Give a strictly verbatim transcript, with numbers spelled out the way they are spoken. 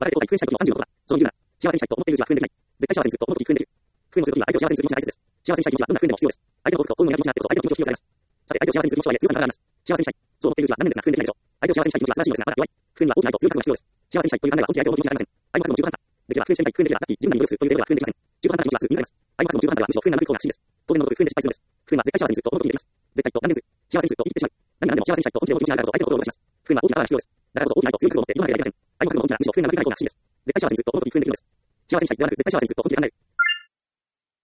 我々と空に復縁したい時のさんじゅうよんことは、その理由なら、幸せにしたいと思っているうちは復縁できない。絶対幸せにすると思うとき復縁できる。復縁をするときには相手を幸せにする気持ちが大切です。幸せにしたい気持ちはどんな復縁でも必要です。相手の幸福と幸運を願う気持ちがあってこそ相手の気持ちを必要とされます。さて、相手を幸せにする気持ちとはいえ強さがあります。幸せにしたい。そう思っているうちは残念ですが復縁できないでしょう。相手を幸せにしたい気持ちは素晴らしいのですが、まだ弱い。復縁には大きな愛と強い覚悟が必要です。幸せにしたいという考えは本気で相手を思う気持ちがありません。相手の覚悟も十分だ。できれば復縁してみたい、復縁できればラッキー、自分なりに努力するというレベルでは復縁できません。十分な気持ちはすぐになります。相手の覚悟も十分ならむしろ復縁ならぬ方が不思議です。当然のごとく復縁で失敗するんです。復縁は絶対幸せにすると思うときにできます。絶対と断念する。幸せにすると言ってしまう。何が何でも幸せにしたいと本気で思う気持ちがあるからこそ相手の心を動かします。復縁は大きな愛が必要です。だからこそ大きな愛と強い覚悟を持って今までやりません。相手の覚悟も本気ならむしろ復縁ならできない方が不思議です。絶対幸せにすると思うときに復縁できるのです。幸せにしたいではなく絶対幸せにすると本気で考える。